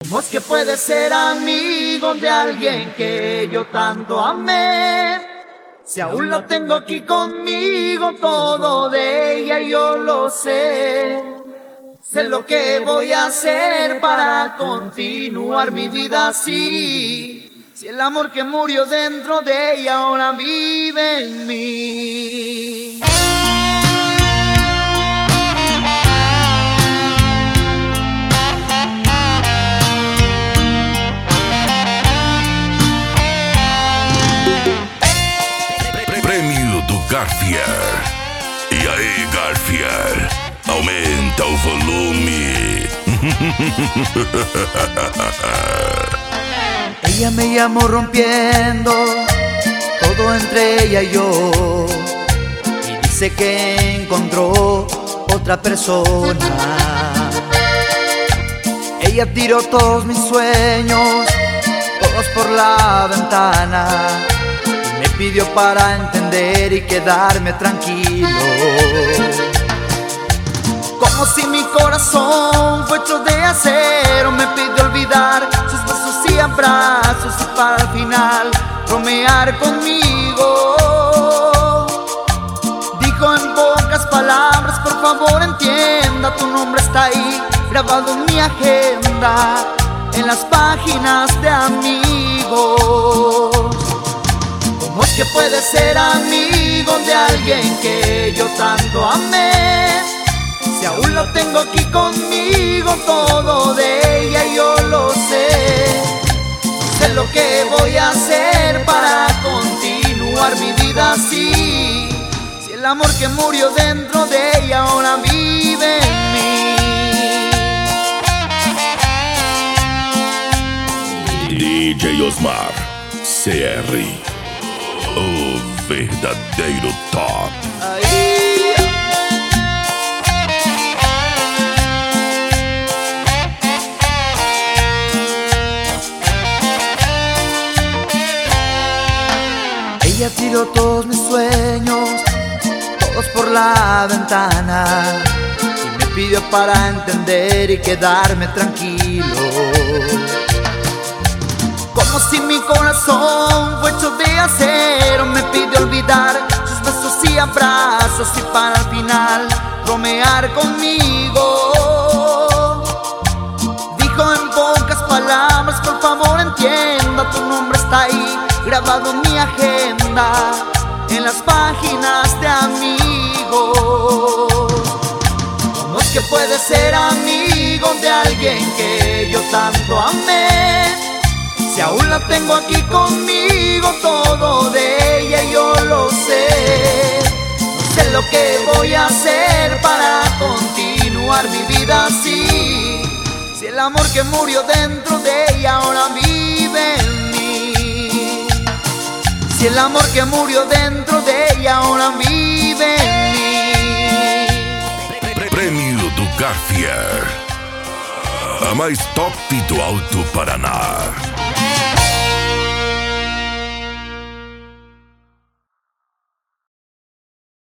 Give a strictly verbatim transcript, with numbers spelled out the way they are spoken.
¿Cómo es que puede ser amigo de alguien que yo tanto amé? Si aún lo tengo aquí conmigo, todo de ella yo lo sé. Sé lo que voy a hacer para continuar mi vida así. Si el amor que murió dentro de ella ahora vive en mí. Prêmio do Garfield. E aí, Garfield? Aumenta o volume. Ella me llamó rompiendo todo entre ella y yo, y dice que encontró otra persona. Ella tiró todos mis sueños, todos por la ventana, y me pidió para entender y quedarme tranquilo. Como si mi corazón fue hecho de acero, me pidió olvidar sus besos y abrazos y para al final bromear conmigo. Dijo en pocas palabras: por favor entienda, tu nombre está ahí grabado en mi agenda, en las páginas de amigos. ¿Cómo es que puede ser amigo de alguien que yo tanto amé? Si aún lo tengo aquí conmigo, todo de ella yo lo sé. Sé lo que voy a hacer para continuar mi vida así. Si el amor que murió dentro de ella ahora vive en mí. D J Osmar C R, o verdadeiro top. Ahí. Ella tiró todos mis sueños, todos por la ventana, y me pidió para entender y quedarme tranquilo. Como si mi corazón fue hecho de acero, me pidió olvidar sus besos y abrazos y para al final bromear conmigo. Dijo en pocas palabras: por favor entienda, tu nombre está ahí grabado en mi agenda, en las páginas de amigos. ¿Cómo es que puede ser amigo de alguien que yo tanto amé? Si aún la tengo aquí conmigo, todo de ella yo lo sé. No sé lo que voy a hacer para continuar mi vida así. Si el amor que murió dentro de ella ahora vive en mí. Si el amor que murió dentro de ella ahora vive en mí. Prêmio do Garfield. A mais top do Alto Paraná.